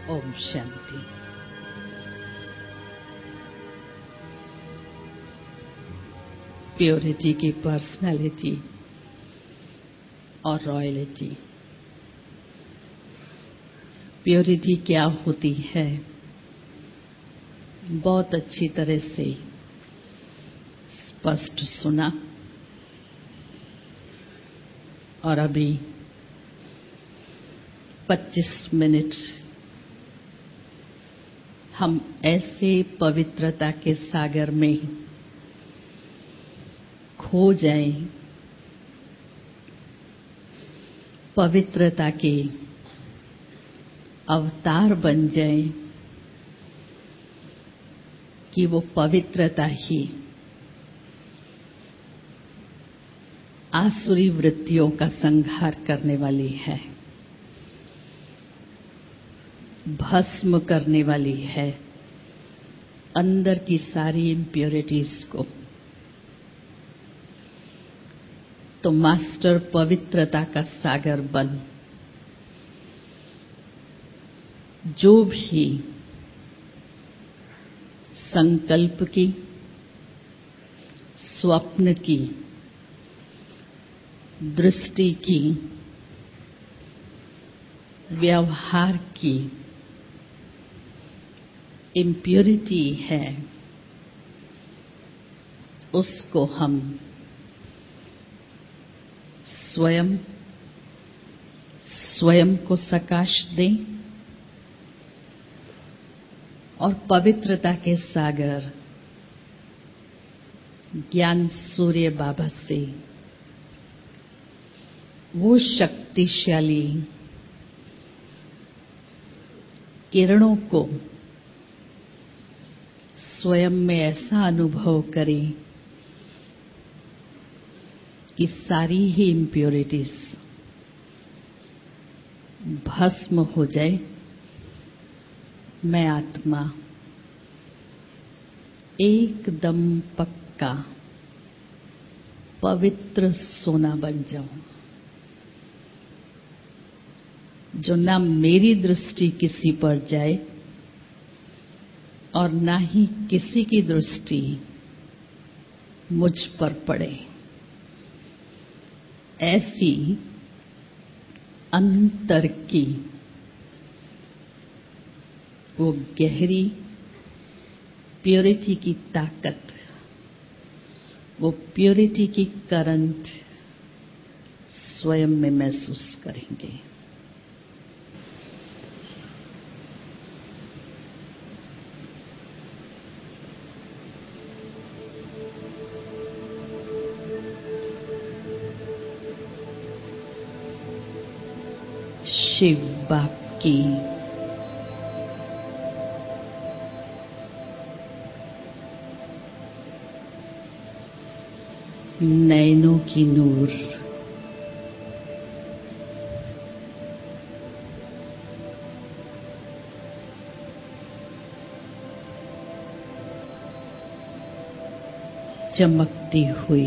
ओम शांति। प्योरिटी की पर्सनालिटी और रॉयल्टी। प्योरिटी क्या होती है, बहुत अच्छी तरह से स्पष्ट सुना। और अभी 25 मिनट हम ऐसे पवित्रता के सागर में खो जाएं, पवित्रता के अवतार बन जाएं कि वो पवित्रता ही आसुरी वृत्तियों का संहार करने वाली है, भस्म करने वाली है अंदर की सारी इम्प्योरिटीज को। तो मास्टर पवित्रता का सागर बन जो भी संकल्प की, स्वप्न की, दृष्टि की, व्यवहार की इम्प्योरिटी है, उसको हम स्वयं को सकाश दें और पवित्रता के सागर ज्ञान सूर्य बाबा से वो शक्तिशाली किरणों को स्वयं में ऐसा अनुभव करें कि सारी ही इम्प्योरिटीज भस्म हो जाए। मैं आत्मा एकदम पक्का पवित्र सोना बन जाऊं, जो ना मेरी दृष्टि किसी पर जाए और ना ही किसी की दृष्टि मुझ पर पड़े। ऐसी अंतर की वो गहरी प्योरिटी की ताकत, वो प्योरिटी की करंट स्वयं में महसूस करेंगे। शिव बाप की नैनों की नूर, चमकती हुई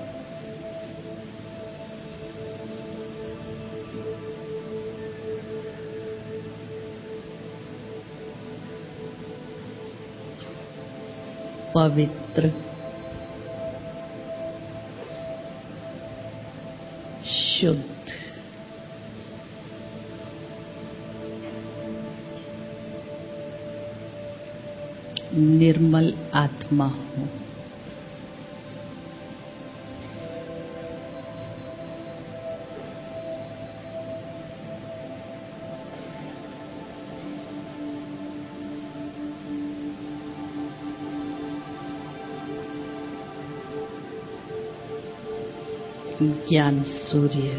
पवित्र शुद्ध निर्मल आत्मा हूं। ज्ञान सूर्य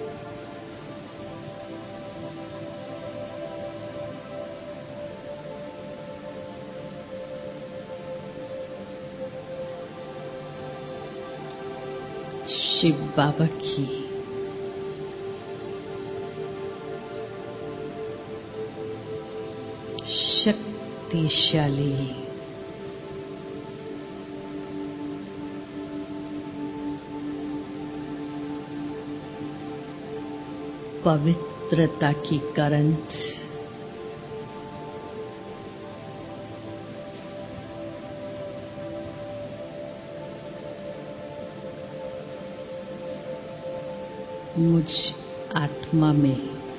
शिव बाबा की शक्तिशाली पवित्रता की करंट मुझ आत्मा में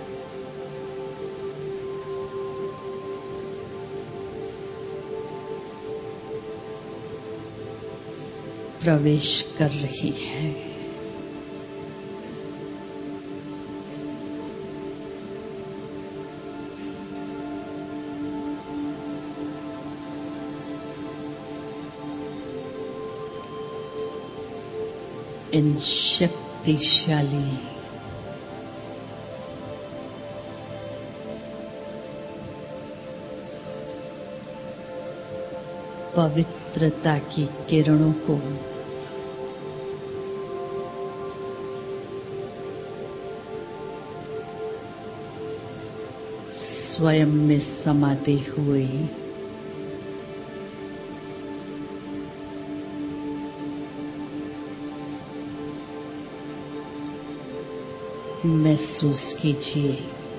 प्रवेश कर रही है। इन शक्तिशाली पवित्रता की किरणों को स्वयं में समाते हुए महसूस कीजिए।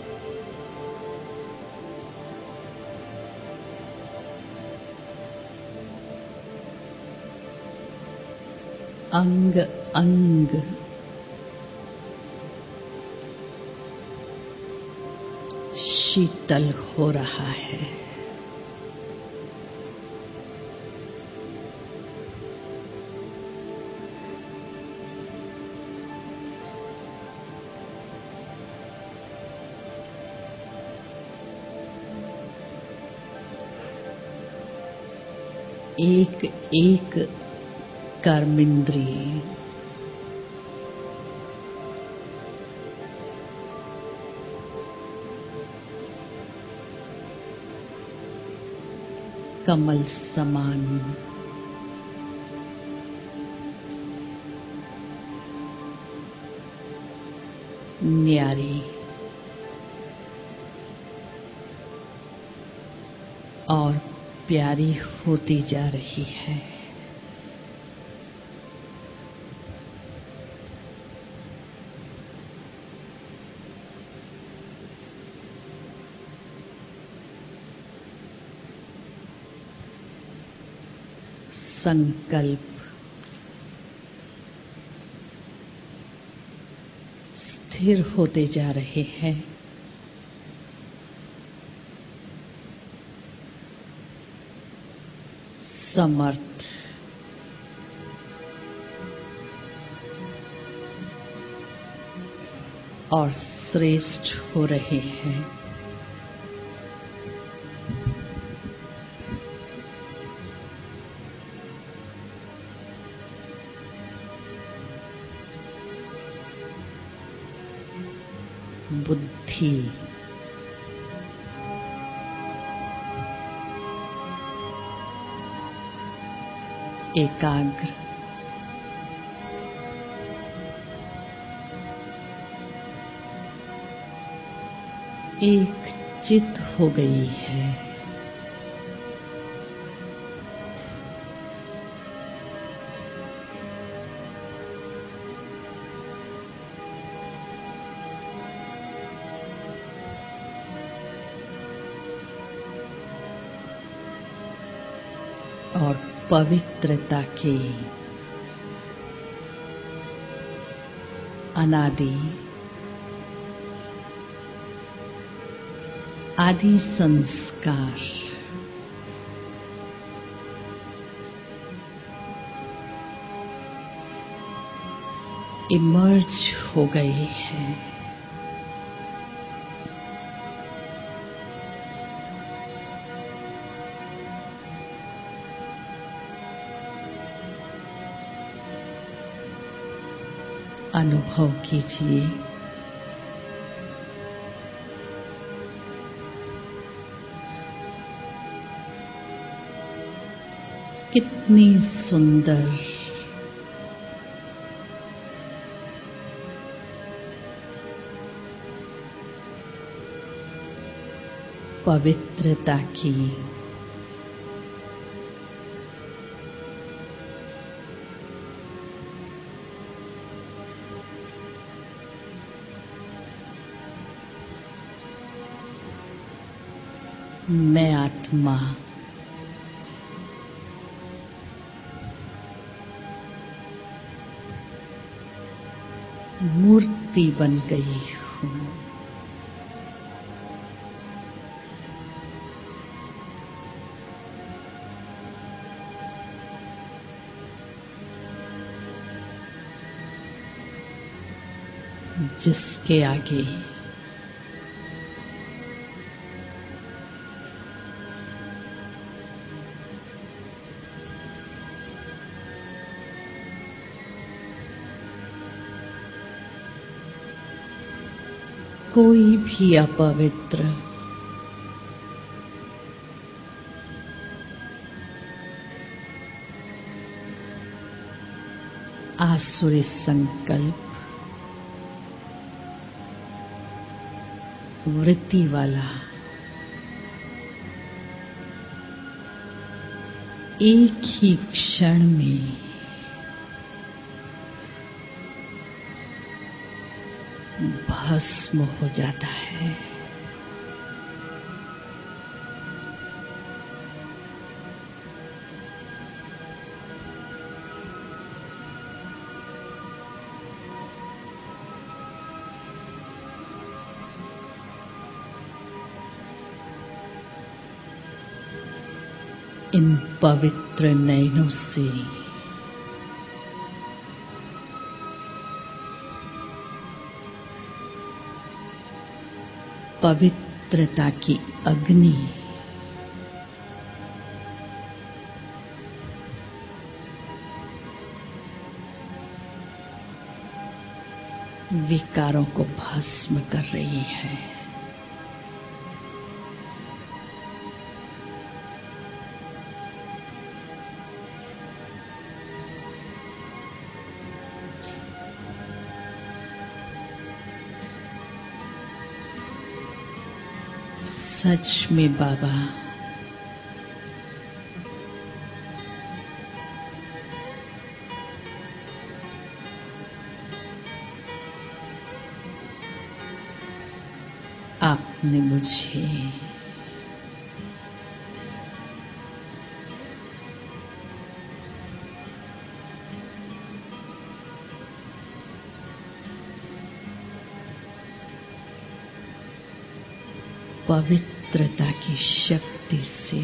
अंग अंग शीतल हो रहा है। एक एक कर्मेंद्रिय कमल समान न्यारी और प्यारी होती जा रही है। संकल्प स्थिर होते जा रहे हैं। समर्थ और श्रेष्ठ हो रहे हैं। बुद्धि एकाग्र एक चित हो गई है। और पवित्रता के अनादि आदि संस्कार इमर्ज हो गए हैं। अनुभव कीजिए कितनी सुंदर पवित्रता की मैं आत्मा मूर्त शक्ति बन गई हूँ। जिसके आगे कोई भी अपवित्र आसुरी संकल्प वृत्ति वाला एक ही क्षण में भस्म हो जाता है। इन पवित्र नयनों से पवित्रता की अग्नि विकारों को भस्म कर रही है। सच में बाबा आपने मुझे पवित्रता की शक्ति से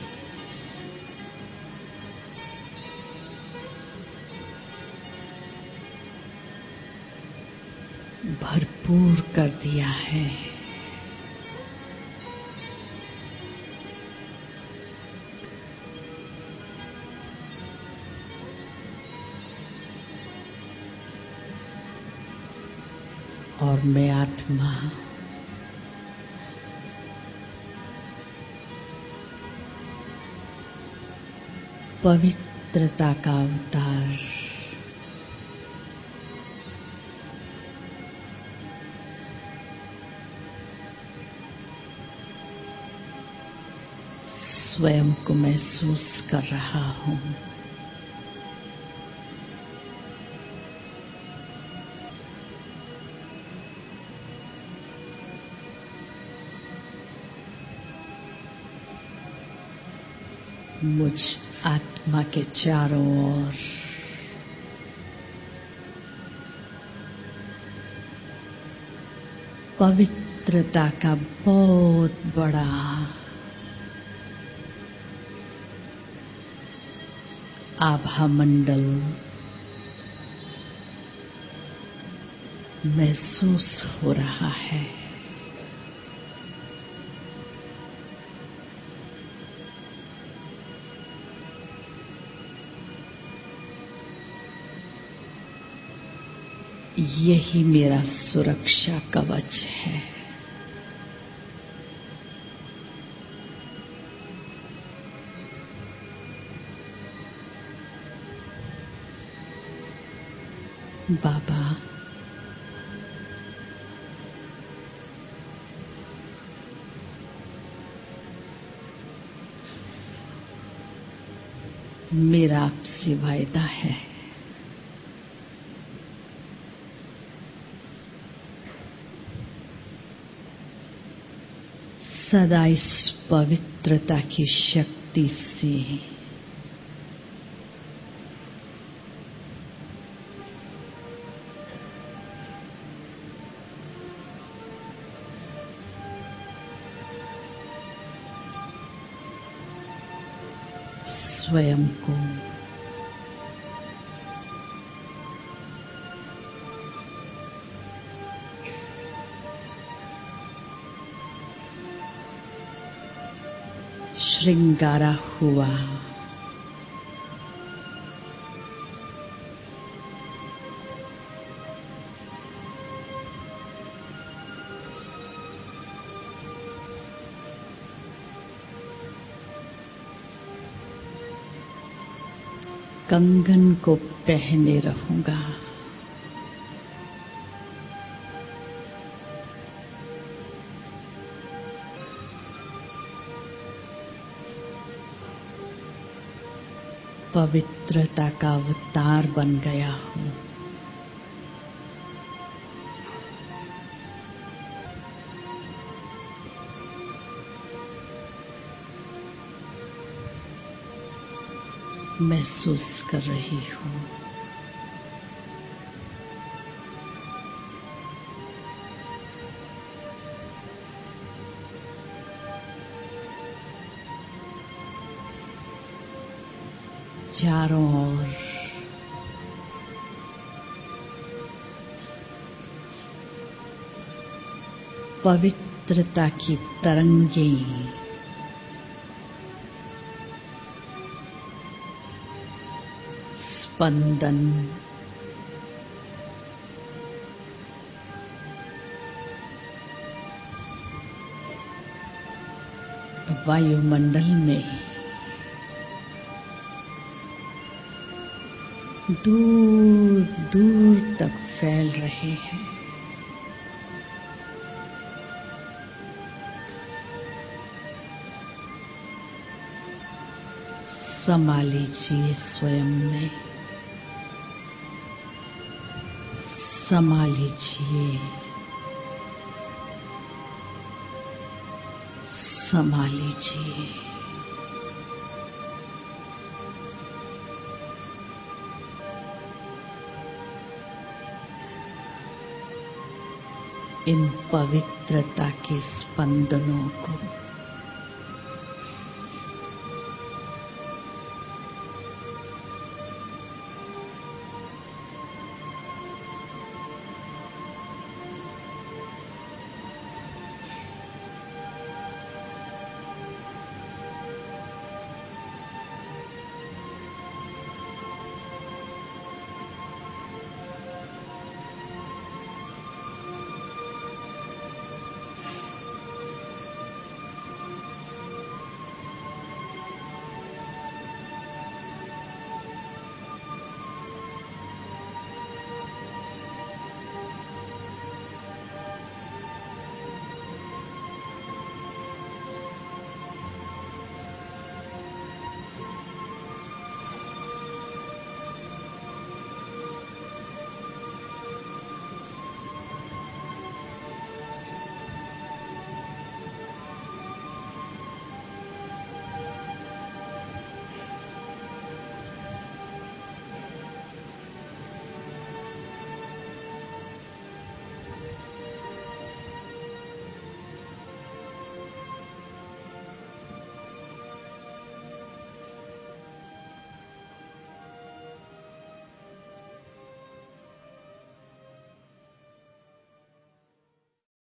भरपूर कर दिया है। और मैं आत्मा पवित्रता का अवतार स्वयं को महसूस कर रहा हूँ। मुझ आत्मा के चारों ओर पवित्रता का बहुत बड़ा आभा मंडल महसूस हो रहा है। यही मेरा सुरक्षा कवच है। बाबा मेरा आपसे वायदा है, सदा इस पवित्रता की शक्ति से स्वयं को श्रृंगारा हुआ कंगन को पहने रहूंगा। पवित्रता का अवतार बन गया हूं। महसूस कर रही हूं चारों ओर पवित्रता की तरंगें स्पंदन वायुमंडल में दूर दूर तक फैल रहे हैं। समा लीजिए स्वयं में, समा लीजिए, समा लीजिए। इन पवित्रता के स्पंदनों को